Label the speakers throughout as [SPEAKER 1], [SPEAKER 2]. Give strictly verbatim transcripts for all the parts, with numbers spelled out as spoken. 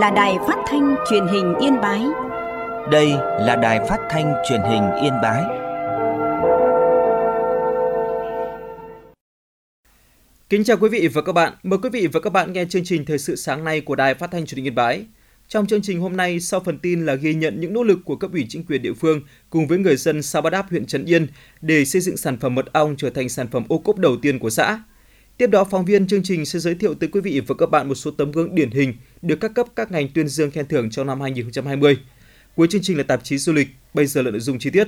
[SPEAKER 1] là đài phát thanh truyền hình Yên Bái.
[SPEAKER 2] Đây là đài phát thanh truyền hình Yên Bái.
[SPEAKER 3] Kính chào quý vị và các bạn. Mời quý vị và các bạn nghe chương trình Thời sự sáng nay của đài phát thanh truyền hình Yên Bái. Trong chương trình hôm nay, sau phần tin là ghi nhận những nỗ lực của cấp ủy chính quyền địa phương cùng với người dân xã Bát Đáp, huyện Trấn Yên để xây dựng sản phẩm mật ong trở thành sản phẩm ô cốp đầu tiên của xã. Tiếp đó, phóng viên chương trình sẽ giới thiệu tới quý vị và các bạn một số tấm gương điển hình được các cấp các ngành tuyên dương khen thưởng trong năm hai không hai không. Cuối chương trình là tạp chí du lịch. Bây giờ là nội dung chi tiết.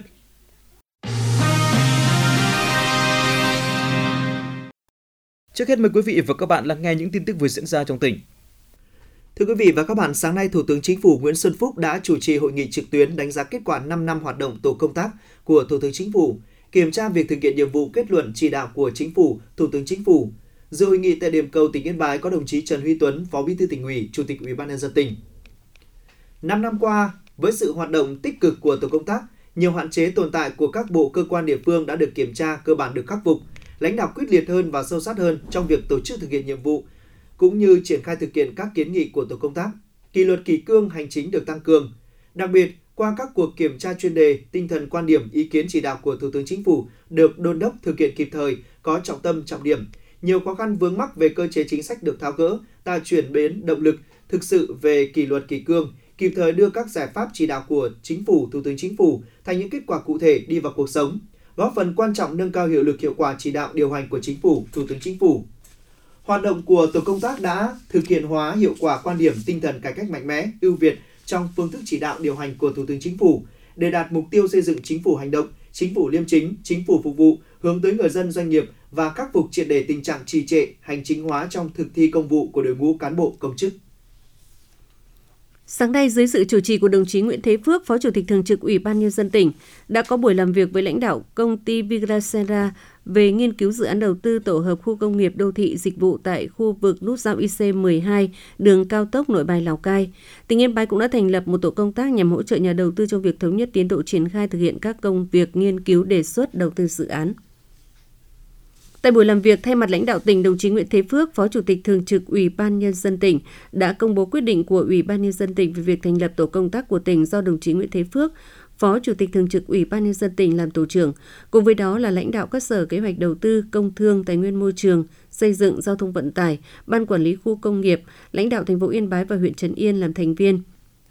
[SPEAKER 3] Trước hết mời quý vị và các bạn lắng nghe những tin tức vừa diễn ra trong tỉnh.
[SPEAKER 4] Thưa quý vị và các bạn, sáng nay Thủ tướng Chính phủ Nguyễn Xuân Phúc đã chủ trì hội nghị trực tuyến đánh giá kết quả năm năm hoạt động tổ công tác của Thủ tướng Chính phủ, kiểm tra việc thực hiện nhiệm vụ kết luận chỉ đạo của Chính phủ, Thủ tướng Chính phủ. Dự hội nghị tại điểm cầu tỉnh Yên Bái có đồng chí Trần Huy Tuấn, Phó Bí thư Tỉnh ủy, Chủ tịch Ủy ban nhân dân tỉnh. Năm năm qua, với sự hoạt động tích cực của tổ công tác, nhiều hạn chế tồn tại của các bộ cơ quan địa phương đã được kiểm tra, cơ bản được khắc phục. Lãnh đạo quyết liệt hơn và sâu sát hơn trong việc tổ chức thực hiện nhiệm vụ, cũng như triển khai thực hiện các kiến nghị của tổ công tác. Kỷ luật kỷ cương hành chính được tăng cường. Đặc biệt, qua các cuộc kiểm tra chuyên đề, tinh thần quan điểm, ý kiến chỉ đạo của Thủ tướng Chính phủ được đôn đốc thực hiện kịp thời, có trọng tâm, trọng điểm. Nhiều khó khăn vướng mắc về cơ chế chính sách được tháo gỡ, tạo chuyển biến động lực thực sự về kỷ luật kỷ cương, kịp thời đưa các giải pháp chỉ đạo của Chính phủ, Thủ tướng Chính phủ thành những kết quả cụ thể đi vào cuộc sống, góp phần quan trọng nâng cao hiệu lực hiệu quả chỉ đạo điều hành của Chính phủ, Thủ tướng Chính phủ. Hoạt động của tổ công tác đã thực hiện hóa hiệu quả quan điểm tinh thần cải cách mạnh mẽ, ưu việt trong phương thức chỉ đạo điều hành của Thủ tướng Chính phủ để đạt mục tiêu xây dựng Chính phủ hành động, Chính phủ liêm chính, Chính phủ phục vụ, hướng tới người dân, doanh nghiệp và khắc phục triệt để tình trạng trì trệ, hành chính hóa trong thực thi công vụ của đội ngũ cán bộ công chức.
[SPEAKER 5] Sáng nay, dưới sự chủ trì của đồng chí Nguyễn Thế Phước, Phó Chủ tịch Thường trực Ủy ban Nhân dân tỉnh, đã có buổi làm việc với lãnh đạo công ty Vigracera về nghiên cứu dự án đầu tư tổ hợp khu công nghiệp đô thị dịch vụ tại khu vực nút giao I C mười hai, đường cao tốc Nội Bài - Lào Cai. Tỉnh Yên Bái cũng đã thành lập một tổ công tác nhằm hỗ trợ nhà đầu tư trong việc thống nhất tiến độ triển khai thực hiện các công việc nghiên cứu đề xuất đầu tư dự án. Tại buổi làm việc, thay mặt lãnh đạo tỉnh, đồng chí Nguyễn Thế Phước, Phó Chủ tịch Thường trực Ủy ban Nhân dân tỉnh đã công bố quyết định của Ủy ban Nhân dân tỉnh về việc thành lập tổ công tác của tỉnh do đồng chí Nguyễn Thế Phước, Phó Chủ tịch Thường trực Ủy ban Nhân dân tỉnh làm tổ trưởng. Cùng với đó là lãnh đạo các sở kế hoạch đầu tư, công thương, tài nguyên môi trường, xây dựng, giao thông vận tải, ban quản lý khu công nghiệp, lãnh đạo thành phố Yên Bái và huyện Trấn Yên làm thành viên.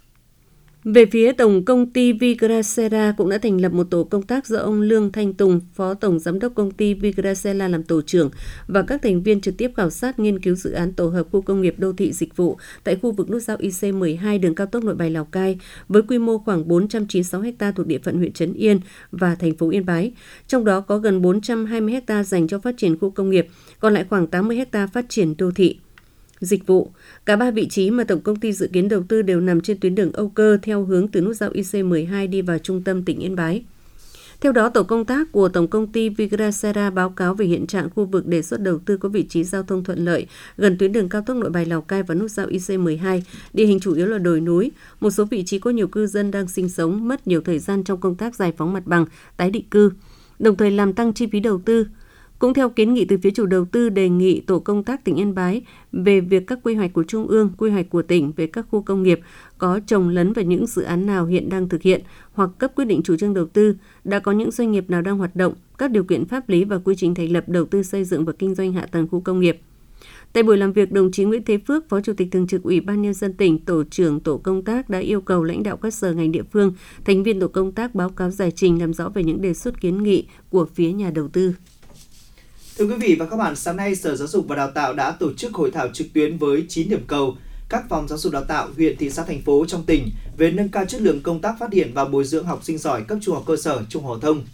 [SPEAKER 5] Về phía Tổng công ty Vigracera cũng đã thành lập một tổ công tác do ông Lương Thanh Tùng, Phó Tổng Giám đốc công ty Vigracera làm tổ trưởng và các thành viên trực tiếp khảo sát nghiên cứu dự án tổ hợp khu công nghiệp đô thị dịch vụ tại khu vực nút giao I C mười hai đường cao tốc Nội Bài - Lào Cai với quy mô khoảng bốn trăm chín mươi sáu ha thuộc địa phận huyện Trấn Yên và thành phố Yên Bái. Trong đó có gần bốn trăm hai mươi ha dành cho phát triển khu công nghiệp, còn lại khoảng tám mươi ha phát triển đô thị dịch vụ. Cả ba vị trí mà tổng công ty dự kiến đầu tư đều nằm trên tuyến đường Âu Cơ theo hướng từ nút giao I C mười hai đi vào trung tâm tỉnh Yên Bái. Theo đó, tổ công tác của tổng công ty Vigracera báo cáo về hiện trạng khu vực đề xuất đầu tư có vị trí giao thông thuận lợi gần tuyến đường cao tốc Nội Bài - Lào Cai và nút giao I C mười hai, địa hình chủ yếu là đồi núi, một số vị trí có nhiều cư dân đang sinh sống, mất nhiều thời gian trong công tác giải phóng mặt bằng, tái định cư, đồng thời làm tăng chi phí đầu tư. Cũng theo kiến nghị từ phía chủ đầu tư đề nghị tổ công tác tỉnh Yên Bái về việc các quy hoạch của Trung ương, quy hoạch của tỉnh về các khu công nghiệp có chồng lấn vào những dự án nào hiện đang thực hiện hoặc cấp quyết định chủ trương đầu tư, đã có những doanh nghiệp nào đang hoạt động, các điều kiện pháp lý và quy trình thành lập đầu tư xây dựng và kinh doanh hạ tầng khu công nghiệp. Tại buổi làm việc, đồng chí Nguyễn Thế Phước, Phó Chủ tịch Thường trực Ủy ban Nhân dân tỉnh, tổ trưởng tổ công tác đã yêu cầu lãnh đạo các sở ngành địa phương, thành viên tổ công tác báo cáo giải trình làm rõ về những đề xuất kiến nghị của phía nhà đầu tư.
[SPEAKER 4] Thưa quý vị và các bạn, sáng nay Sở Giáo dục và Đào tạo đã tổ chức hội thảo trực tuyến với chín điểm cầu các phòng giáo dục đào tạo huyện, thị xã, thành phố trong tỉnh về nâng cao chất lượng công tác phát hiện và bồi dưỡng học sinh giỏi cấp trung học cơ sở, trung học phổ thông.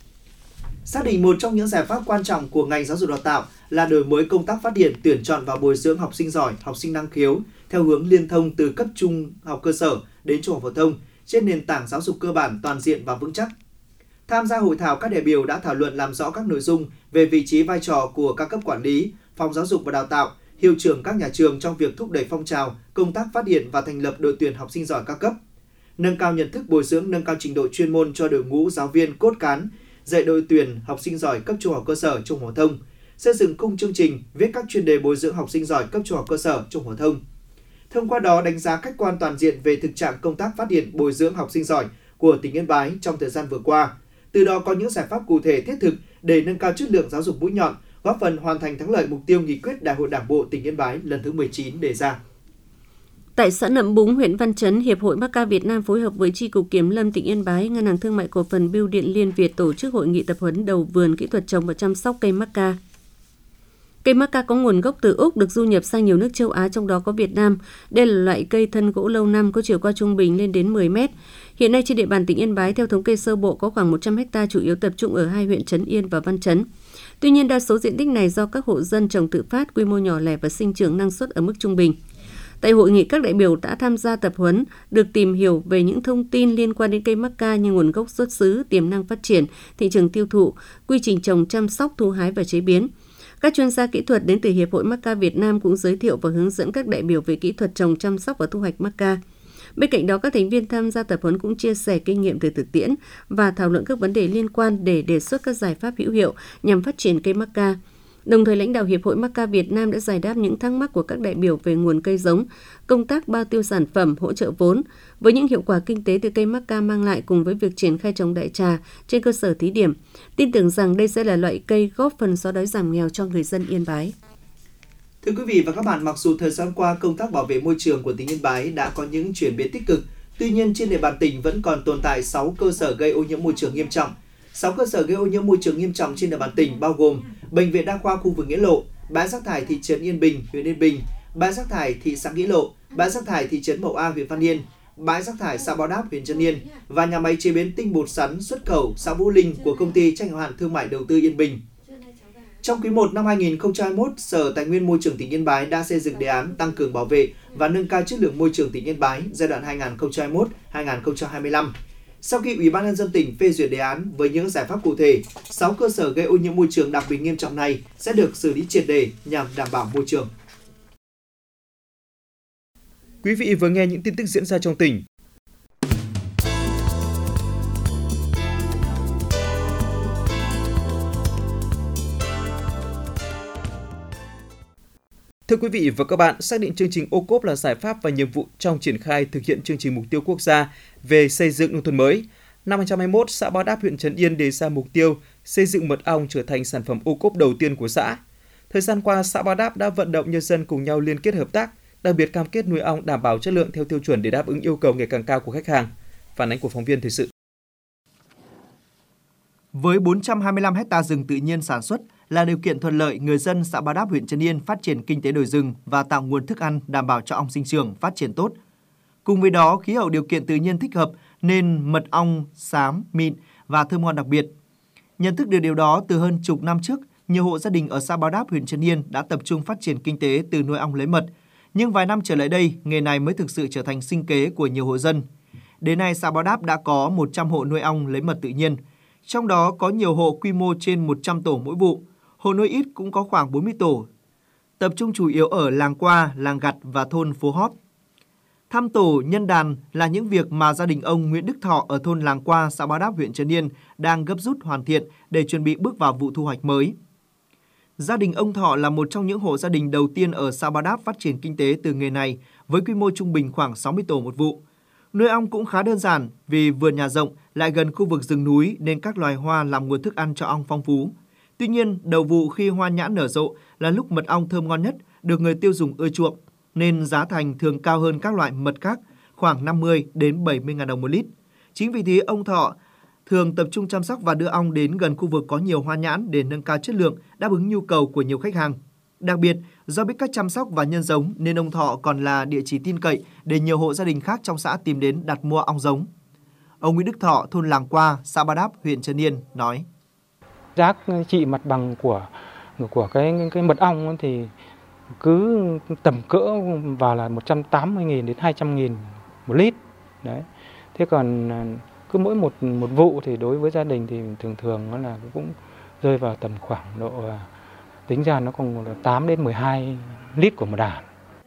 [SPEAKER 4] Xác định một trong những giải pháp quan trọng của ngành giáo dục đào tạo là đổi mới công tác phát hiện, tuyển chọn và bồi dưỡng học sinh giỏi, học sinh năng khiếu theo hướng liên thông từ cấp trung học cơ sở đến trung học phổ thông trên nền tảng giáo dục cơ bản toàn diện và vững chắc. Tham gia hội thảo, các đại biểu đã thảo luận làm rõ các nội dung về vị trí vai trò của các cấp quản lý, phòng giáo dục và đào tạo, hiệu trưởng các nhà trường trong việc thúc đẩy phong trào, công tác phát hiện và thành lập đội tuyển học sinh giỏi các cấp, nâng cao nhận thức bồi dưỡng, nâng cao trình độ chuyên môn cho đội ngũ giáo viên cốt cán, dạy đội tuyển học sinh giỏi cấp trung học cơ sở, trung học phổ thông, xây dựng khung chương trình, viết các chuyên đề bồi dưỡng học sinh giỏi cấp trung học cơ sở, trung học phổ thông. Thông qua đó đánh giá khách quan toàn diện về thực trạng công tác phát hiện bồi dưỡng học sinh giỏi của tỉnh Yên Bái trong thời gian vừa qua. Từ đó có những giải pháp cụ thể thiết thực để nâng cao chất lượng giáo dục mũi nhọn, góp phần hoàn thành thắng lợi mục tiêu nghị quyết Đại hội Đảng bộ tỉnh Yên Bái lần thứ mười chín đề ra.
[SPEAKER 5] Tại xã Nậm Búng, huyện Văn Chấn, Hiệp hội Macca Việt Nam phối hợp với Chi cục Kiểm lâm tỉnh Yên Bái, Ngân hàng Thương mại Cổ phần Bưu điện Liên Việt tổ chức hội nghị tập huấn đầu vườn kỹ thuật trồng và chăm sóc cây Macca. Cây Macca có nguồn gốc từ Úc, được du nhập sang nhiều nước châu Á, trong đó có Việt Nam. Đây là loại cây thân gỗ lâu năm, có chiều cao trung bình lên đến mười mét. Hiện nay trên địa bàn tỉnh Yên Bái, theo thống kê sơ bộ, có khoảng một trăm héc ta, chủ yếu tập trung ở hai huyện Trấn Yên và Văn Chấn. Tuy nhiên, đa số diện tích này do các hộ dân trồng tự phát, quy mô nhỏ lẻ và sinh trưởng năng suất ở mức trung bình. Tại hội nghị, các đại biểu đã tham gia tập huấn, được tìm hiểu về những thông tin liên quan đến cây Macca như nguồn gốc xuất xứ, tiềm năng phát triển, thị trường tiêu thụ, quy trình trồng, chăm sóc, thu hái và chế biến. Các chuyên gia kỹ thuật đến từ Hiệp hội Macca Việt Nam cũng giới thiệu và hướng dẫn các đại biểu về kỹ thuật trồng, chăm sóc và thu hoạch Macca. Bên cạnh đó, các thành viên tham gia tập huấn cũng chia sẻ kinh nghiệm từ thực tiễn và thảo luận các vấn đề liên quan để đề xuất các giải pháp hữu hiệu nhằm phát triển cây Macca. Đồng thời, lãnh đạo Hiệp hội Macca Việt Nam đã giải đáp những thắc mắc của các đại biểu về nguồn cây giống, công tác bao tiêu sản phẩm, hỗ trợ vốn. Với những hiệu quả kinh tế từ cây Macca mang lại cùng với việc triển khai trồng đại trà trên cơ sở thí điểm, tin tưởng rằng đây sẽ là loại cây góp phần xóa đói giảm nghèo cho người dân Yên Bái.
[SPEAKER 4] Thưa quý vị và các bạn, mặc dù thời gian qua công tác bảo vệ môi trường của tỉnh Yên Bái đã có những chuyển biến tích cực, tuy nhiên trên địa bàn tỉnh vẫn còn tồn tại sáu cơ sở gây ô nhiễm môi trường nghiêm trọng. sáu cơ sở gây ô nhiễm môi trường nghiêm trọng trên địa bàn tỉnh bao gồm Bệnh viện Đa khoa khu vực Nghĩa Lộ, bãi rác thải thị trấn Yên Bình, huyện Yên Bình, bãi rác thải thị xã Nghĩa Lộ, bãi rác thải thị trấn Mậu A, huyện Văn Yên, bãi rác thải xã Bao Đáp, huyện Trấn Yên và nhà máy chế biến tinh bột sắn xuất khẩu xã Vũ Linh của công ty trách nhiệm hữu hạn thương mại đầu tư Yên Bình. Trong quý một năm hai nghìn không trăm hai mươi mốt, Sở Tài nguyên Môi trường tỉnh Yên Bái đã xây dựng đề án tăng cường bảo vệ và nâng cao chất lượng môi trường tỉnh Yên Bái giai đoạn hai nghìn không trăm hai mươi mốt đến hai nghìn không trăm hai mươi lăm. Sau khi Ủy ban nhân dân tỉnh phê duyệt đề án với những giải pháp cụ thể, sáu cơ sở gây ô nhiễm môi trường đặc biệt nghiêm trọng này sẽ được xử lý triệt để nhằm đảm bảo môi trường.
[SPEAKER 3] Quý vị vừa nghe những tin tức diễn ra trong tỉnh. Thưa quý vị và các bạn, xác định chương trình ô cốp là giải pháp và nhiệm vụ trong triển khai thực hiện chương trình mục tiêu quốc gia về xây dựng nông thôn mới. Năm hai nghìn không trăm hai mươi mốt, xã Bao Đáp, huyện Trấn Yên đề ra mục tiêu xây dựng mật ong trở thành sản phẩm ô cốp đầu tiên của xã. Thời gian qua, xã Bao Đáp đã vận động nhân dân cùng nhau liên kết hợp tác, đặc biệt cam kết nuôi ong đảm bảo chất lượng theo tiêu chuẩn để đáp ứng yêu cầu ngày càng cao của khách hàng. Phản ánh của phóng viên thời sự.
[SPEAKER 4] Với bốn trăm hai mươi lăm héc ta rừng tự nhiên sản xuất là điều kiện thuận lợi, người dân xã Bao Đáp, huyện Trấn Yên phát triển kinh tế đồi rừng và tạo nguồn thức ăn đảm bảo cho ong sinh trưởng, phát triển tốt. Cùng với đó, khí hậu điều kiện tự nhiên thích hợp nên mật ong xám, mịn và thơm ngon đặc biệt. Nhận thức được điều đó, từ hơn chục năm trước, nhiều hộ gia đình ở xã Bao Đáp, huyện Trấn Yên đã tập trung phát triển kinh tế từ nuôi ong lấy mật. Nhưng vài năm trở lại đây, nghề này mới thực sự trở thành sinh kế của nhiều hộ dân. Đến nay, xã Bao Đáp đã có một trăm hộ nuôi ong lấy mật tự nhiên. Trong đó có nhiều hộ quy mô trên một trăm tổ mỗi vụ, hộ nuôi ít cũng có khoảng bốn mươi tổ. Tập trung chủ yếu ở làng Qua, làng Gặt và thôn Phố Hóp. Thăm tổ, nhân đàn là những việc mà gia đình ông Nguyễn Đức Thọ ở thôn làng Qua, xã Bao Đáp, huyện Trấn Yên đang gấp rút hoàn thiện để chuẩn bị bước vào vụ thu hoạch mới. Gia đình ông Thọ là một trong những hộ gia đình đầu tiên ở xã Bao Đáp phát triển kinh tế từ nghề này với quy mô trung bình khoảng sáu mươi tổ một vụ. Nuôi ong cũng khá đơn giản vì vườn nhà rộng lại gần khu vực rừng núi nên các loài hoa làm nguồn thức ăn cho ong phong phú. Tuy nhiên, đầu vụ khi hoa nhãn nở rộ là lúc mật ong thơm ngon nhất, được người tiêu dùng ưa chuộng, nên giá thành thường cao hơn các loại mật khác, khoảng năm mươi đến bảy mươi nghìn đồng một lít. Chính vì thế, ông Thọ thường tập trung chăm sóc và đưa ong đến gần khu vực có nhiều hoa nhãn để nâng cao chất lượng, đáp ứng nhu cầu của nhiều khách hàng. Đặc biệt, do biết cách chăm sóc và nhân giống nên ông Thọ còn là địa chỉ tin cậy để nhiều hộ gia đình khác trong xã tìm đến đặt mua ong giống. Ông Nguyễn Đức Thọ, thôn làng Qua, xã Bao Đáp, huyện Trấn Yên nói:
[SPEAKER 6] Giá trị mặt bằng của của cái cái mật ong thì cứ tầm cỡ vào là một trăm tám mươi nghìn đến hai trăm nghìn một lít. Đấy. Thế còn cứ mỗi một một vụ thì đối với gia đình thì thường thường nó là cũng rơi vào tầm khoảng độ, tính ra nó còn tám đến mười hai lít của một đàn.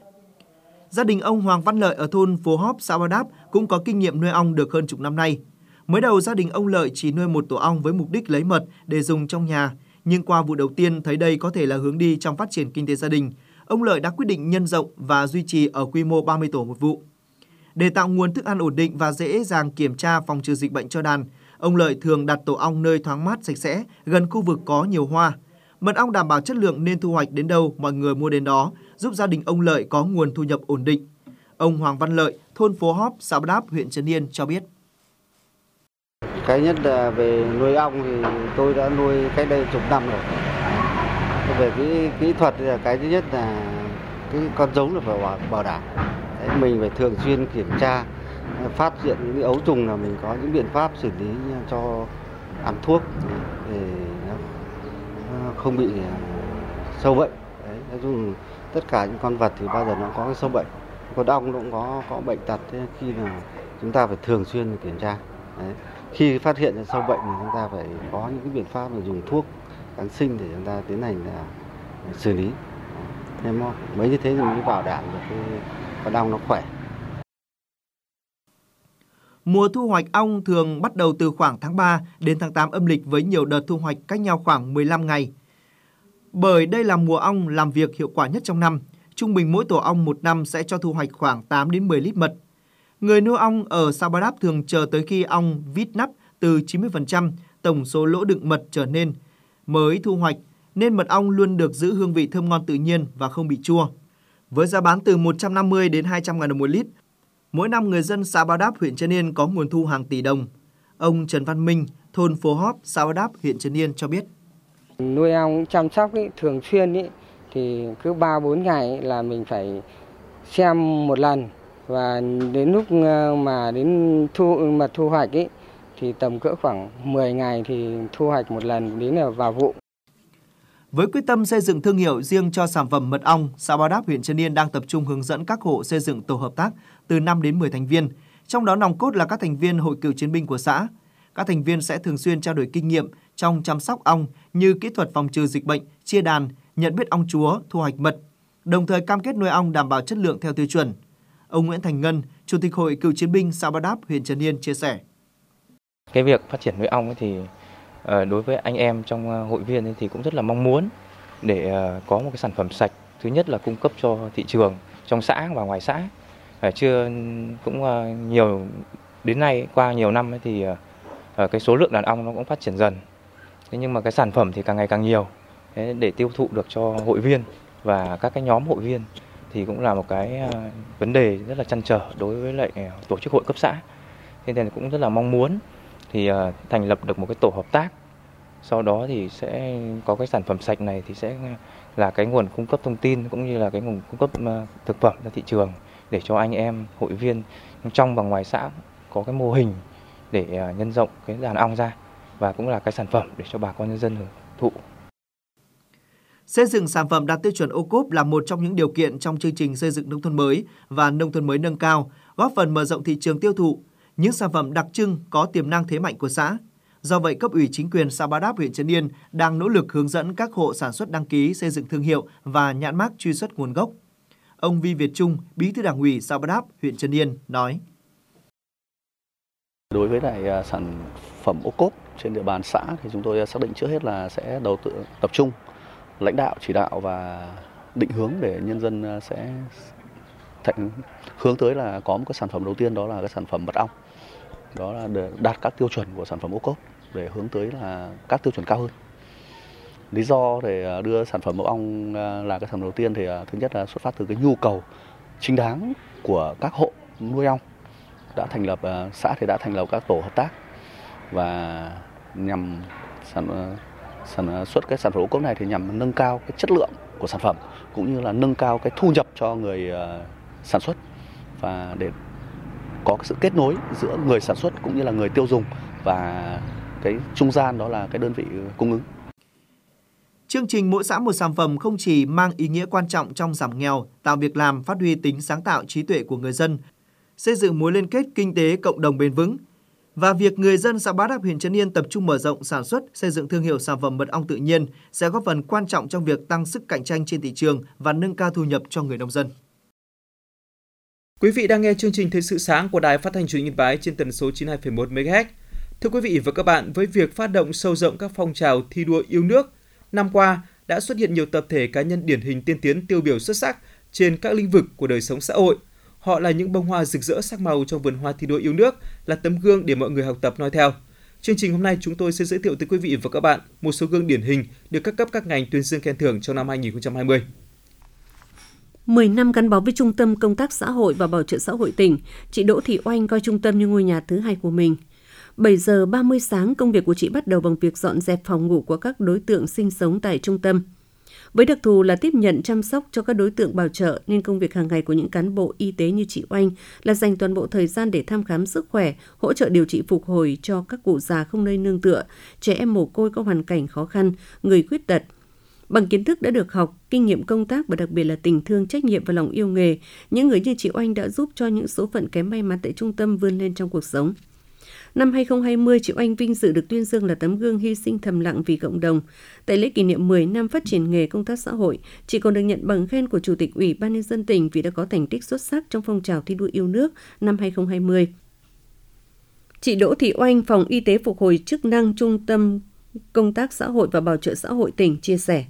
[SPEAKER 4] Gia đình ông Hoàng Văn Lợi ở thôn Phố Hóp, xã Bao Đáp cũng có kinh nghiệm nuôi ong được hơn chục năm nay. Mới đầu gia đình ông Lợi chỉ nuôi một tổ ong với mục đích lấy mật để dùng trong nhà, nhưng qua vụ đầu tiên thấy đây có thể là hướng đi trong phát triển kinh tế gia đình. ông Lợi đã quyết định nhân rộng và duy trì ở quy mô ba mươi tổ một vụ. Để tạo nguồn thức ăn ổn định và dễ dàng kiểm tra phòng trừ dịch bệnh cho đàn, ông Lợi thường đặt tổ ong nơi thoáng mát sạch sẽ, gần khu vực có nhiều hoa. Mật ong đảm bảo chất lượng nên thu hoạch đến đâu mọi người mua đến đó, giúp gia đình ông Lợi có nguồn thu nhập ổn định. Ông Hoàng Văn Lợi, thôn Phố Hóp, xã Ba Đáp, huyện Trấn Yên cho biết.
[SPEAKER 7] Cái nhất là về nuôi ong thì tôi đã nuôi cách đây chục năm rồi. Về cái kỹ thuật thì là cái thứ nhất là cái con giống là phải bảo, bảo đảm. Đấy, mình phải thường xuyên kiểm tra, phát hiện những ấu trùng là mình có những biện pháp xử lý cho ăn thuốc để nó không bị sâu bệnh. Đấy, nói chung tất cả những con vật thì bao giờ nó có cái sâu bệnh, con ong nó cũng có có bệnh tật, thế khi nào chúng ta phải thường xuyên kiểm tra. Đấy. Khi phát hiện ra sâu bệnh thì chúng ta phải có những cái biện pháp là dùng thuốc kháng sinh để chúng ta tiến hành là xử lý. Nên mấy như thế thì mới bảo đảm được cái con ong nó khỏe.
[SPEAKER 4] Mùa thu hoạch ong thường bắt đầu từ khoảng tháng ba đến tháng tám âm lịch với nhiều đợt thu hoạch cách nhau khoảng mười lăm ngày. Bởi đây là mùa ong làm việc hiệu quả nhất trong năm, trung bình mỗi tổ ong một năm sẽ cho thu hoạch khoảng tám đến mười lít mật. Người nuôi ong ở xã Ba Đáp thường chờ tới khi ong vít nắp từ chín mươi phần trăm tổng số lỗ đựng mật trở nên mới thu hoạch, nên mật ong luôn được giữ hương vị thơm ngon tự nhiên và không bị chua. Với giá bán từ một trăm năm mươi đến hai trăm ngàn đồng một lít, mỗi năm người dân xã Ba Đáp, huyện Trấn Yên có nguồn thu hàng tỷ đồng. Ông Trần Văn Minh, thôn Phố Hóp, xã Ba Đáp, huyện Trấn Yên cho biết.
[SPEAKER 8] Nuôi ong chăm sóc ý, thường xuyên ý, thì cứ ba bốn ngày ý, là mình phải xem một lần, và đến lúc mà đến thu mà thu hoạch ý, thì tầm cỡ khoảng mười ngày thì thu hoạch một lần, đến là vào vụ.
[SPEAKER 4] Với quyết tâm xây dựng thương hiệu riêng cho sản phẩm mật ong, xã Ba Đáp, huyện Trấn Yên đang tập trung hướng dẫn các hộ xây dựng tổ hợp tác từ năm đến mười thành viên, trong đó nòng cốt là các thành viên hội cựu chiến binh của xã. Các thành viên sẽ thường xuyên trao đổi kinh nghiệm trong chăm sóc ong như kỹ thuật phòng trừ dịch bệnh, chia đàn, nhận biết ong chúa, thu hoạch mật, đồng thời cam kết nuôi ong đảm bảo chất lượng theo tiêu chuẩn. Ông Nguyễn Thành Ngân, Chủ tịch Hội cựu chiến binh xã Ba Đáp, huyện Trấn Yên chia sẻ.
[SPEAKER 9] Cái việc phát triển nuôi ong thì đối với anh em trong hội viên thì cũng rất là mong muốn để có một cái sản phẩm sạch. Thứ nhất là cung cấp cho thị trường trong xã và ngoài xã. Chưa cũng nhiều đến nay, qua nhiều năm thì cái số lượng đàn ong nó cũng phát triển dần. Thế nhưng mà cái sản phẩm thì càng ngày càng nhiều. Thế để tiêu thụ được cho hội viên và các cái nhóm hội viên thì cũng là một cái vấn đề rất là trăn trở đối với lại tổ chức hội cấp xã. Thế nên cũng rất là mong muốn thì thành lập được một cái tổ hợp tác. Sau đó thì sẽ có cái sản phẩm sạch này thì sẽ là cái nguồn cung cấp thông tin cũng như là cái nguồn cung cấp thực phẩm ra thị trường để cho anh em hội viên trong và ngoài xã có cái mô hình để nhân rộng cái đàn ong ra, và cũng là cái sản phẩm để cho bà con nhân dân hưởng thụ.
[SPEAKER 4] Xây dựng sản phẩm đạt tiêu chuẩn ô cốp là một trong những điều kiện trong chương trình xây dựng nông thôn mới và nông thôn mới nâng cao, góp phần mở rộng thị trường tiêu thụ những sản phẩm đặc trưng có tiềm năng thế mạnh của xã. Do vậy, cấp ủy chính quyền xã Ba Đáp, huyện Trấn Yên đang nỗ lực hướng dẫn các hộ sản xuất đăng ký xây dựng thương hiệu và nhãn mác truy xuất nguồn gốc. Ông Vi Việt Trung, Bí thư Đảng ủy xã Ba Đáp, huyện Trấn Yên nói:
[SPEAKER 10] Đối với lại sản phẩm ô cốp trên địa bàn xã thì chúng tôi xác định trước hết là sẽ đầu tư tập trung lãnh đạo chỉ đạo và định hướng để nhân dân sẽ thành hướng tới là có một cái sản phẩm đầu tiên, đó là cái sản phẩm mật ong. Đó là để đạt các tiêu chuẩn của sản phẩm ô cốp để hướng tới là các tiêu chuẩn cao hơn. Lý do để đưa sản phẩm mật ong là cái sản phẩm đầu tiên thì thứ nhất là xuất phát từ cái nhu cầu chính đáng của các hộ nuôi ong. Đã thành lập xã thì đã thành lập các tổ hợp tác và nhằm sản, sản xuất cái sản phẩm ô cốp này thì nhằm nâng cao cái chất lượng của sản phẩm cũng như là nâng cao cái thu nhập cho người sản xuất và để có cái sự kết nối giữa người sản xuất cũng như là người tiêu dùng và cái trung gian, đó là cái đơn vị cung ứng.
[SPEAKER 4] Chương trình Mỗi xã một sản phẩm không chỉ mang ý nghĩa quan trọng trong giảm nghèo, tạo việc làm, phát huy tính sáng tạo trí tuệ của người dân, xây dựng mối liên kết kinh tế cộng đồng bền vững, và việc người dân xã Ba Đáp, huyện Trấn Yên tập trung mở rộng sản xuất, xây dựng thương hiệu sản phẩm mật ong tự nhiên sẽ góp phần quan trọng trong việc tăng sức cạnh tranh trên thị trường và nâng cao thu nhập cho người nông dân.
[SPEAKER 3] Quý vị đang nghe chương trình Thời sự sáng của Đài Phát thanh Truyền hình Yên Bái trên tần số chín mươi hai phẩy một mê ga héc. Thưa quý vị và các bạn, với việc phát động sâu rộng các phong trào thi đua yêu nước, năm qua, đã xuất hiện nhiều tập thể cá nhân điển hình tiên tiến tiêu biểu xuất sắc trên các lĩnh vực của đời sống xã hội. Họ là những bông hoa rực rỡ sắc màu trong vườn hoa thi đua yêu nước, là tấm gương để mọi người học tập noi theo. Chương trình hôm nay chúng tôi sẽ giới thiệu tới quý vị và các bạn một số gương điển hình được các cấp các ngành tuyên dương khen thưởng trong năm hai nghìn không trăm hai mươi.
[SPEAKER 5] mười năm gắn bó với Trung tâm Công tác Xã hội và Bảo trợ Xã hội tỉnh, chị Đỗ Thị Oanh coi trung tâm như ngôi nhà thứ hai của mình. bảy giờ ba mươi sáng, công việc của chị bắt đầu bằng việc dọn dẹp phòng ngủ của các đối tượng sinh sống tại trung tâm. Với đặc thù là tiếp nhận chăm sóc cho các đối tượng bảo trợ nên công việc hàng ngày của những cán bộ y tế như chị Oanh là dành toàn bộ thời gian để thăm khám sức khỏe, hỗ trợ điều trị phục hồi cho các cụ già không nơi nương tựa, trẻ em mồ côi có hoàn cảnh khó khăn, người khuyết tật. Bằng kiến thức đã được học, kinh nghiệm công tác và đặc biệt là tình thương, trách nhiệm và lòng yêu nghề, những người như chị Oanh đã giúp cho những số phận kém may mắn tại trung tâm vươn lên trong cuộc sống. Năm hai nghìn không trăm hai mươi, chị Oanh vinh dự được tuyên dương là tấm gương hy sinh thầm lặng vì cộng đồng. Tại lễ kỷ niệm mười năm phát triển nghề công tác xã hội, chị còn được nhận bằng khen của Chủ tịch Ủy ban Nhân dân tỉnh vì đã có thành tích xuất sắc trong phong trào thi đua yêu nước năm hai nghìn không trăm hai mươi. Chị Đỗ Thị Oanh, Phòng Y tế Phục hồi chức năng Trung tâm Công tác Xã hội và Bảo trợ Xã hội tỉnh chia sẻ.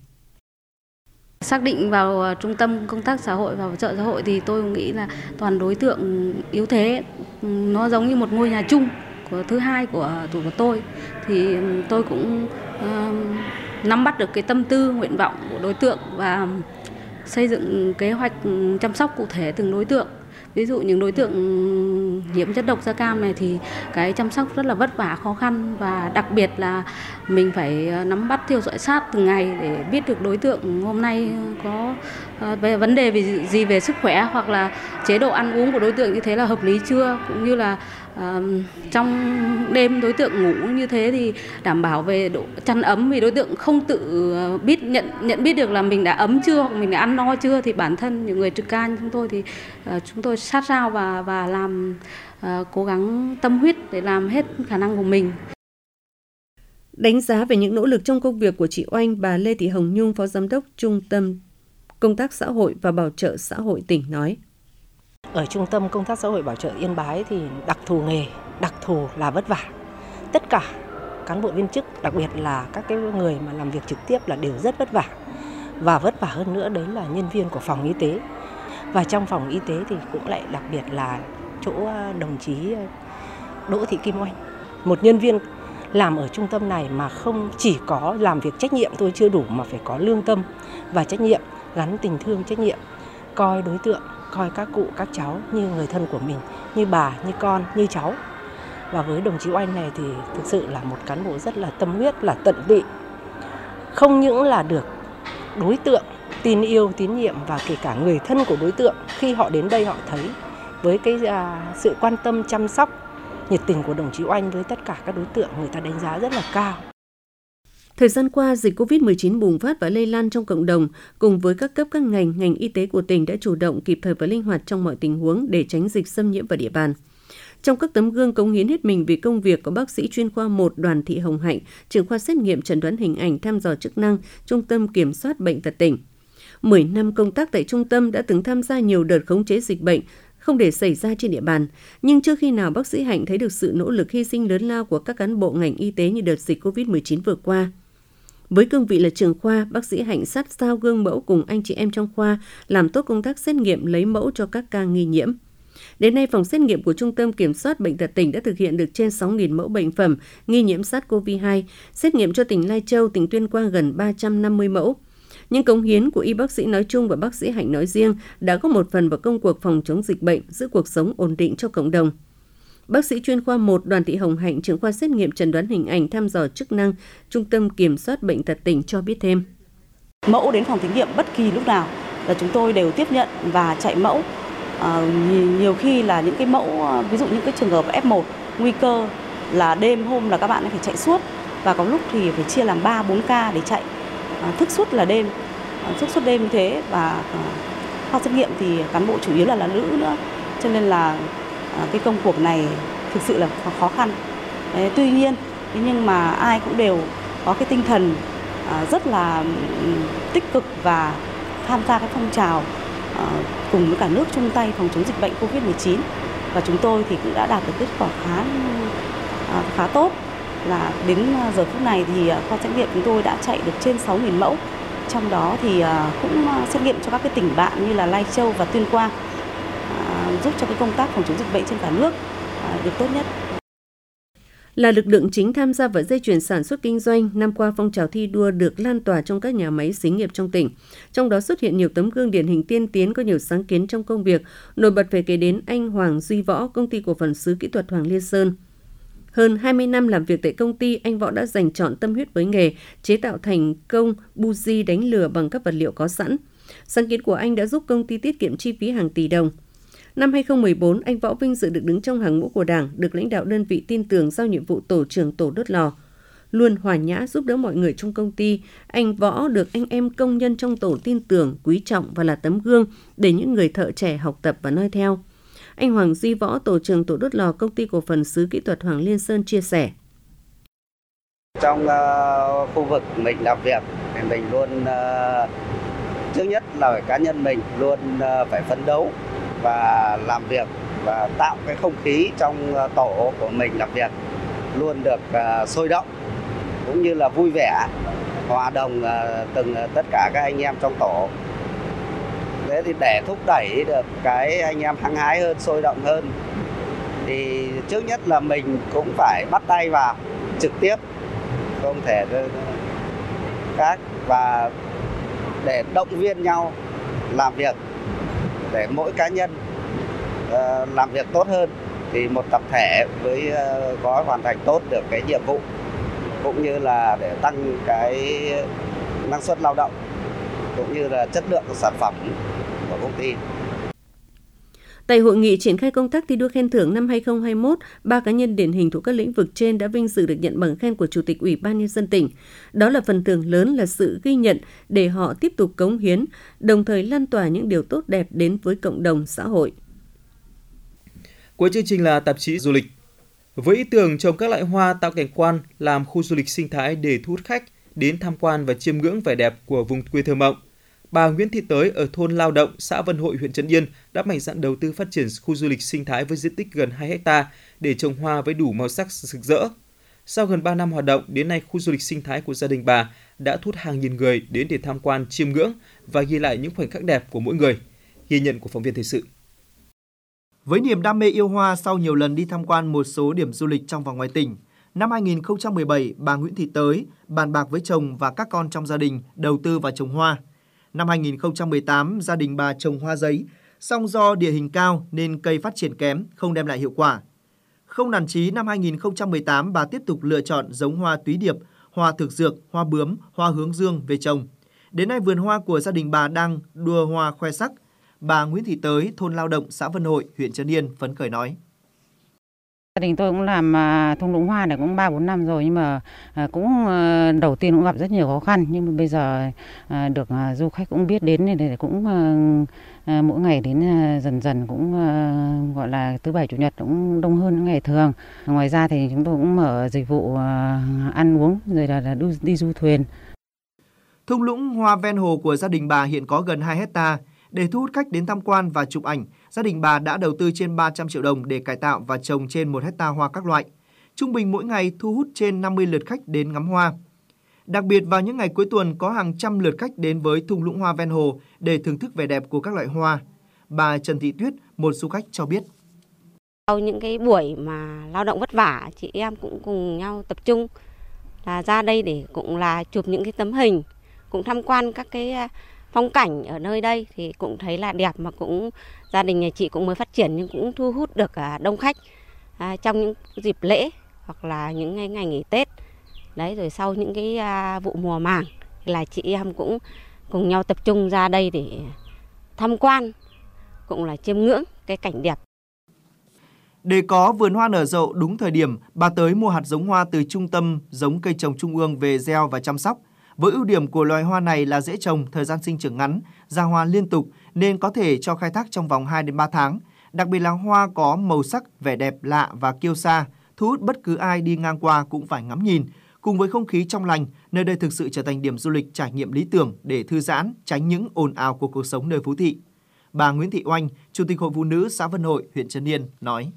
[SPEAKER 11] Xác định vào Trung tâm Công tác Xã hội và Bảo trợ Xã hội thì tôi nghĩ là toàn đối tượng yếu thế, nó giống như một ngôi nhà chung của thứ hai của tuổi của tôi. Thì tôi cũng uh, nắm bắt được cái tâm tư, nguyện vọng của đối tượng và xây dựng kế hoạch chăm sóc cụ thể từng đối tượng. Ví dụ những đối tượng nhiễm chất độc da cam này thì cái chăm sóc rất là vất vả, khó khăn và đặc biệt là mình phải nắm bắt theo dõi sát từng ngày để biết được đối tượng hôm nay có về vấn đề về gì về sức khỏe hoặc là chế độ ăn uống của đối tượng như thế là hợp lý chưa, cũng như là uh, trong đêm đối tượng ngủ như thế thì đảm bảo về độ chăn ấm, vì đối tượng không tự biết nhận nhận biết được là mình đã ấm chưa hoặc mình đã ăn no chưa, thì bản thân những người trực ca như chúng tôi thì uh, chúng tôi sát sao và và làm uh, cố gắng tâm huyết để làm hết khả năng của mình.
[SPEAKER 5] Đánh giá về những nỗ lực trong công việc của chị Oanh, bà Lê Thị Hồng Nhung, Phó Giám đốc Trung tâm Công tác Xã hội và Bảo trợ Xã hội tỉnh nói.
[SPEAKER 12] Ở Trung tâm Công tác Xã hội Bảo trợ Yên Bái thì đặc thù nghề, đặc thù là vất vả. Tất cả cán bộ viên chức, đặc biệt là các cái người mà làm việc trực tiếp là đều rất vất vả. Và vất vả hơn nữa đấy là nhân viên của phòng y tế. Và trong phòng y tế thì cũng lại đặc biệt là chỗ đồng chí Đỗ Thị Kim Oanh, một nhân viên làm ở trung tâm này mà không chỉ có làm việc trách nhiệm thôi chưa đủ mà phải có lương tâm và trách nhiệm, gắn tình thương trách nhiệm, coi đối tượng, coi các cụ, các cháu như người thân của mình, như bà, như con, như cháu. Và với đồng chí Oanh này thì thực sự là một cán bộ rất là tâm huyết, là tận tụy. Không những là được đối tượng tin yêu, tín nhiệm và kể cả người thân của đối tượng khi họ đến đây họ thấy với cái uh, sự quan tâm chăm sóc nhiệt tình của đồng chí Oanh với tất cả các đối tượng, người ta đánh giá rất là cao.
[SPEAKER 5] Thời gian qua, dịch covid mười chín bùng phát và lây lan trong cộng đồng, cùng với các cấp các ngành, ngành y tế của tỉnh đã chủ động, kịp thời và linh hoạt trong mọi tình huống để tránh dịch xâm nhiễm vào địa bàn. Trong các tấm gương cống hiến hết mình vì công việc có bác sĩ chuyên khoa một Đoàn Thị Hồng Hạnh, trưởng khoa xét nghiệm chẩn đoán hình ảnh thăm dò chức năng, Trung tâm Kiểm soát Bệnh tật tỉnh. mười năm công tác tại trung tâm đã từng tham gia nhiều đợt khống chế dịch bệnh, không để xảy ra trên địa bàn. Nhưng chưa khi nào bác sĩ Hạnh thấy được sự nỗ lực hy sinh lớn lao của các cán bộ ngành y tế như đợt dịch covid mười chín vừa qua. Với cương vị là trưởng khoa, bác sĩ Hạnh sát sao gương mẫu cùng anh chị em trong khoa làm tốt công tác xét nghiệm lấy mẫu cho các ca nghi nhiễm. Đến nay, phòng xét nghiệm của Trung tâm Kiểm soát Bệnh tật tỉnh đã thực hiện được trên sáu nghìn mẫu bệnh phẩm nghi nhiễm SARS-xê o vê hai, xét nghiệm cho tỉnh Lai Châu, tỉnh Tuyên Quang gần ba trăm năm mươi mẫu. Những cống hiến của y bác sĩ nói chung và bác sĩ Hạnh nói riêng đã góp một phần vào công cuộc phòng chống dịch bệnh, giữ cuộc sống ổn định cho cộng đồng. Bác sĩ chuyên khoa một Đoàn Thị Hồng Hạnh, trưởng khoa xét nghiệm chẩn đoán hình ảnh thăm dò chức năng, Trung tâm Kiểm soát Bệnh tật tỉnh cho biết thêm.
[SPEAKER 13] Mẫu đến phòng thí nghiệm bất kỳ lúc nào là chúng tôi đều tiếp nhận và chạy mẫu. À, nhiều khi là những cái mẫu, ví dụ những cái trường hợp ép một nguy cơ là đêm hôm là các bạn phải chạy suốt, và có lúc thì phải chia làm ba bốn ca để chạy à, thức suốt là đêm, à, thức suốt đêm như thế. Và à, khoa xét nghiệm thì cán bộ chủ yếu là là nữ nữa, cho nên là à, cái công cuộc này thực sự là khó khăn. Đấy, tuy nhiên nhưng mà ai cũng đều có cái tinh thần à, rất là tích cực và tham gia cái phong trào à, cùng với cả nước chung tay phòng chống dịch bệnh covid mười chín, và chúng tôi thì cũng đã đạt được kết quả khá à, khá tốt. Là đến giờ phút này thì khoa xét nghiệm chúng tôi đã chạy được trên sáu nghìn mẫu trong đó thì cũng xét nghiệm cho các cái tỉnh bạn như là Lai Châu và Tuyên Quang, giúp cho cái công tác phòng chống dịch bệnh trên cả nước được tốt nhất.
[SPEAKER 5] Là lực lượng chính tham gia vào dây chuyền sản xuất kinh doanh, năm qua phong trào thi đua được lan tỏa trong các nhà máy xí nghiệp trong tỉnh. Trong đó xuất hiện nhiều tấm gương điển hình tiên tiến có nhiều sáng kiến trong công việc. Nổi bật phải kể đến anh Hoàng Duy Võ, công ty cổ phần sứ kỹ thuật Hoàng Liên Sơn. Hơn hai mươi năm làm việc tại công ty, anh Võ đã dành trọn tâm huyết với nghề, chế tạo thành công buji đánh lửa bằng các vật liệu có sẵn. Sáng kiến của anh đã giúp công ty tiết kiệm chi phí hàng tỷ đồng. Năm hai không một bốn, anh Võ vinh dự được đứng trong hàng ngũ của Đảng, được lãnh đạo đơn vị tin tưởng giao nhiệm vụ tổ trưởng tổ đốt lò. Luôn hòa nhã giúp đỡ mọi người trong công ty, anh Võ được anh em công nhân trong tổ tin tưởng, quý trọng và là tấm gương để những người thợ trẻ học tập và noi theo. Anh Hoàng Duy Võ, tổ trưởng tổ đốt lò công ty cổ phần sứ kỹ thuật Hoàng Liên Sơn chia sẻ.
[SPEAKER 7] Trong uh, khu vực mình làm việc thì mình luôn uh, trước nhất là cá nhân mình luôn uh, phải phấn đấu và làm việc và tạo cái không khí trong uh, tổ của mình làm việc luôn được uh, sôi động cũng như là vui vẻ, hòa đồng uh, từng uh, tất cả các anh em trong tổ. Thế thì để thúc đẩy được cái anh em hăng hái hơn, sôi động hơn thì trước nhất là mình cũng phải bắt tay vào trực tiếp, không thể khác, và để động viên nhau làm việc, để mỗi cá nhân uh, làm việc tốt hơn thì một tập thể với uh, có hoàn thành tốt được cái nhiệm vụ, cũng như là để tăng cái năng suất lao động cũng như là chất lượng của sản phẩm của công ty.
[SPEAKER 5] Tại hội nghị triển khai công tác thi đua khen thưởng năm hai không hai mốt, ba cá nhân điển hình thuộc các lĩnh vực trên đã vinh dự được nhận bằng khen của Chủ tịch Ủy ban Nhân dân tỉnh. Đó là phần thưởng lớn, là sự ghi nhận để họ tiếp tục cống hiến, đồng thời lan tỏa những điều tốt đẹp đến với cộng đồng xã hội.
[SPEAKER 3] Cuối chương trình là tạp chí du lịch. Với ý tưởng trồng các loại hoa tạo cảnh quan, làm khu du lịch sinh thái để thu hút khách đến tham quan và chiêm ngưỡng vẻ đẹp của vùng quê thơ mộng, bà Nguyễn Thị Tới ở thôn Lao Động, xã Vân Hội, huyện Trấn Yên đã mạnh dạn đầu tư phát triển khu du lịch sinh thái với diện tích gần hai héc ta để trồng hoa với đủ màu sắc rực rỡ. Sau gần ba năm hoạt động, đến nay khu du lịch sinh thái của gia đình bà đã thu hút hàng nghìn người đến để tham quan, chiêm ngưỡng và ghi lại những khoảnh khắc đẹp của mỗi người. Ghi nhận của phóng viên thời sự.
[SPEAKER 4] Với niềm đam mê yêu hoa, sau nhiều lần đi tham quan một số điểm du lịch trong và ngoài tỉnh, năm hai không một bảy, bà Nguyễn Thị Tới bàn bạc với chồng và các con trong gia đình đầu tư vào trồng hoa. Năm hai không một tám, gia đình bà trồng hoa giấy, song do địa hình cao nên cây phát triển kém, không đem lại hiệu quả. Không nản chí, năm hai không một tám, bà tiếp tục lựa chọn giống hoa túy điệp, hoa thực dược, hoa bướm, hoa hướng dương về trồng. Đến nay, vườn hoa của gia đình bà đang đua hoa khoe sắc. Bà Nguyễn Thị Tới, thôn Lao Động, xã Vân Hội, huyện Trấn Yên phấn khởi nói.
[SPEAKER 14] Gia đình tôi cũng làm thung lũng hoa này cũng ba bốn năm rồi, nhưng mà cũng đầu tiên cũng gặp rất nhiều khó khăn, nhưng mà bây giờ được du khách cũng biết đến thì cũng mỗi ngày đến dần dần cũng gọi là thứ bảy chủ nhật cũng đông hơn những ngày thường. Ngoài ra thì chúng tôi cũng mở dịch vụ ăn uống rồi là đi, đi du thuyền.
[SPEAKER 4] Thung lũng hoa ven hồ của gia đình bà hiện có gần hai héc ta. Để thu hút khách đến tham quan và chụp ảnh, gia đình bà đã đầu tư trên ba trăm triệu đồng để cải tạo và trồng trên một héc ta hoa các loại. Trung bình mỗi ngày thu hút trên năm mươi lượt khách đến ngắm hoa. Đặc biệt vào những ngày cuối tuần có hàng trăm lượt khách đến với thung lũng hoa ven hồ để thưởng thức vẻ đẹp của các loại hoa. Bà Trần Thị Tuyết, một du khách cho biết.
[SPEAKER 15] Sau những cái buổi mà lao động vất vả, chị em cũng cùng nhau tập trung là ra đây để cũng là chụp những cái tấm hình, cũng tham quan các cái phong cảnh ở nơi đây thì cũng thấy là đẹp, mà cũng gia đình nhà chị cũng mới phát triển nhưng cũng thu hút được đông khách à, trong những dịp lễ hoặc là những ngày, ngày nghỉ Tết. Đấy, rồi sau những cái à, vụ mùa màng là chị em cũng cùng nhau tập trung ra đây để tham quan, cũng là chiêm ngưỡng cái cảnh đẹp.
[SPEAKER 4] Để có vườn hoa nở rộ đúng thời điểm, bà Tới mua hạt giống hoa từ Trung tâm giống cây trồng Trung ương về gieo và chăm sóc. Với ưu điểm của loài hoa này là dễ trồng, thời gian sinh trưởng ngắn, ra hoa liên tục nên có thể cho khai thác trong vòng hai đến ba tháng. Đặc biệt là hoa có màu sắc, vẻ đẹp lạ và kiêu sa, thu hút bất cứ ai đi ngang qua cũng phải ngắm nhìn. Cùng với không khí trong lành, nơi đây thực sự trở thành điểm du lịch trải nghiệm lý tưởng để thư giãn, tránh những ồn ào của cuộc sống nơi Phú Thị. Bà Nguyễn Thị Oanh, Chủ tịch Hội Phụ nữ xã Vân Hội, huyện Trấn Yên nói.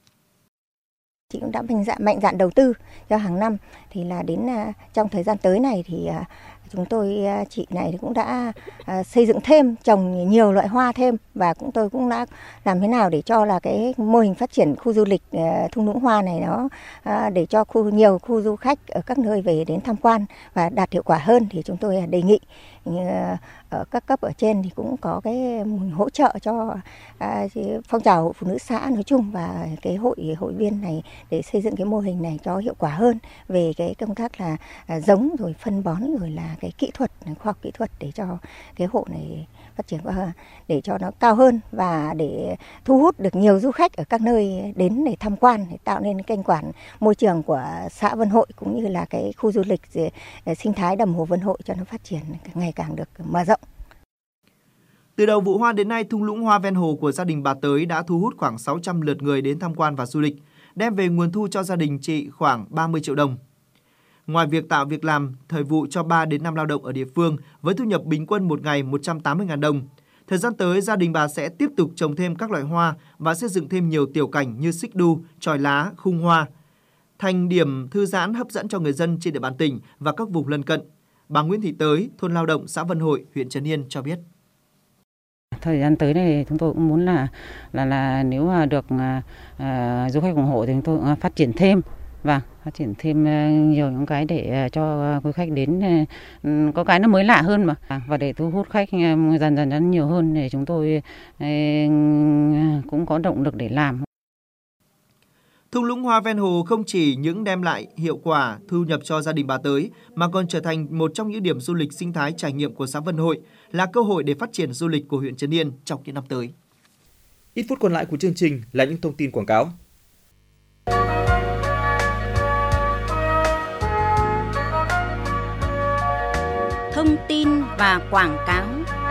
[SPEAKER 16] Chị cũng đã mạnh dạn, mạnh dạn đầu tư cho hàng năm, thì là đến trong thời gian tới này thì chúng tôi chị này cũng đã xây dựng thêm, trồng nhiều loại hoa thêm, và cũng tôi cũng đã làm thế nào để cho là cái mô hình phát triển khu du lịch thung lũng hoa này nó để cho khu nhiều khu du khách ở các nơi về đến tham quan và đạt hiệu quả hơn, thì chúng tôi đề nghị ở các cấp ở trên thì cũng có cái hỗ trợ cho phong trào hội phụ nữ xã nói chung và cái hội hội viên này để xây dựng cái mô hình này cho hiệu quả hơn về cái công tác là giống rồi phân bón rồi là cái kỹ thuật, khoa học kỹ thuật để cho cái hộ này phát triển qua để cho nó cao hơn và để thu hút được nhiều du khách ở các nơi đến để tham quan, để tạo nên cảnh quan môi trường của xã Vân Hội cũng như là cái khu du lịch sinh thái đầm hồ Vân Hội cho nó phát triển ngày càng được mở rộng.
[SPEAKER 4] Từ đầu vụ hoa đến nay, thung lũng hoa ven hồ của gia đình bà Tới đã thu hút khoảng sáu trăm lượt người đến tham quan và du lịch, đem về nguồn thu cho gia đình chị khoảng ba mươi triệu đồng. Ngoài việc tạo việc làm thời vụ cho ba đến năm lao động ở địa phương với thu nhập bình quân một ngày một trăm tám mươi nghìn đồng, thời gian tới gia đình bà sẽ tiếp tục trồng thêm các loại hoa và xây dựng thêm nhiều tiểu cảnh như xích đu, chòi lá, khung hoa, thành điểm thư giãn hấp dẫn cho người dân trên địa bàn tỉnh và các vùng lân cận. Bà Nguyễn Thị Tới, thôn Lao Động, xã Vân Hội, huyện Trấn Yên cho biết.
[SPEAKER 14] Thời gian tới này chúng tôi cũng muốn là là là nếu mà được uh, du khách ủng hộ thì chúng tôi cũng phát triển thêm và phát triển thêm uh, nhiều những cái để uh, cho quý khách đến uh, có cái nó mới lạ hơn mà và để thu hút khách uh, dần dần dần nhiều hơn để chúng tôi uh, cũng có động lực để làm.
[SPEAKER 4] Thung lũng hoa ven hồ không chỉ những đem lại hiệu quả thu nhập cho gia đình bà Tới mà còn trở thành một trong những điểm du lịch sinh thái trải nghiệm của xã Vân Hội, là cơ hội để phát triển du lịch của huyện Trấn Yên trong những năm tới.
[SPEAKER 3] Ít phút còn lại của chương trình là những thông tin quảng cáo.
[SPEAKER 1] Thông tin và quảng cáo.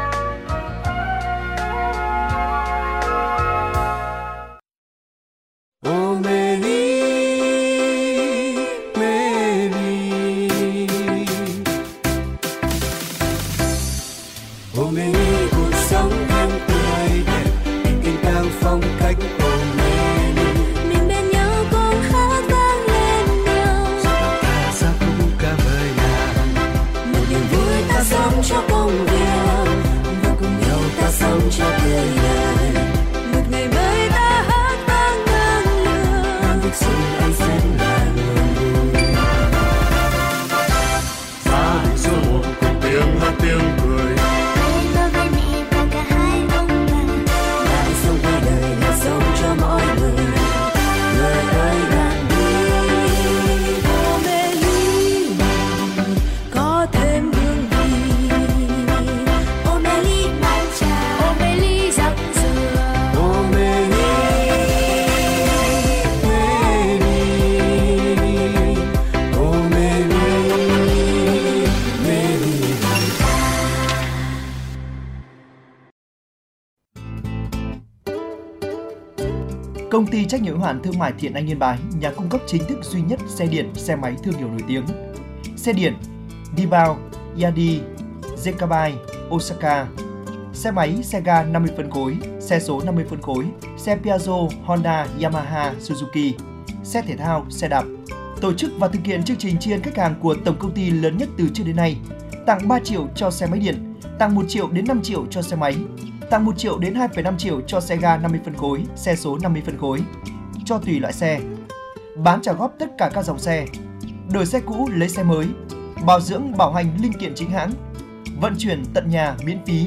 [SPEAKER 4] Công ty trách nhiệm hữu hạn thương mại Thiện Anh Yên Bái, nhà cung cấp chính thức duy nhất xe điện, xe máy thương hiệu nổi tiếng. Xe điện Dibao, Yadi, Zekabai, Osaka. Xe máy, xe ga năm mươi phân khối, xe số năm mươi phân khối, xe Piaggio, Honda, Yamaha, Suzuki. Xe thể thao, xe đạp. Tổ chức và thực hiện chương trình tri ân khách hàng của tổng công ty lớn nhất từ trước đến nay. Tặng ba triệu cho xe máy điện, tặng một triệu đến năm triệu cho xe máy, tặng một triệu đến hai phẩy năm triệu cho xe ga năm mươi phân khối, xe số năm mươi phân khối, cho tùy loại xe. Bán trả góp tất cả các dòng xe, đổi xe cũ lấy xe mới, bảo dưỡng bảo hành linh kiện chính hãng, vận chuyển tận nhà miễn phí.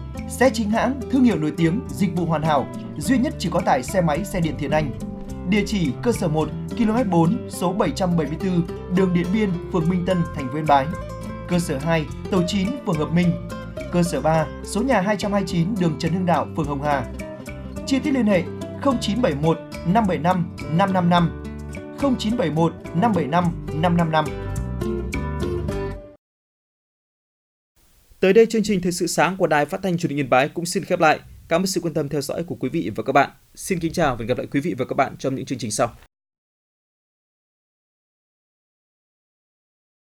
[SPEAKER 4] Xe chính hãng, thương hiệu nổi tiếng, dịch vụ hoàn hảo, duy nhất chỉ có tại xe máy xe điện Thiện Anh. Địa chỉ cơ sở một, ki lô mét bốn, số bảy trăm bảy mươi tư, đường Điện Biên, phường Minh Tân, thành phố Yên Bái. Cơ sở hai, tổ chín, phường Hợp Minh. Cơ sở ba, số nhà hai trăm hai mươi chín, đường Trần Hưng Đạo, phường Hồng Hà. Chi tiết liên hệ không chín bảy một năm bảy năm năm năm năm, không chín bảy một năm bảy năm năm năm năm.
[SPEAKER 3] Tới đây chương trình Thời sự sáng của Đài Phát thanh Truyền hình Yên Bái cũng xin khép lại. Cảm ơn sự quan tâm theo dõi của quý vị và các bạn. Xin kính chào và hẹn gặp lại quý vị và các bạn trong những chương trình sau.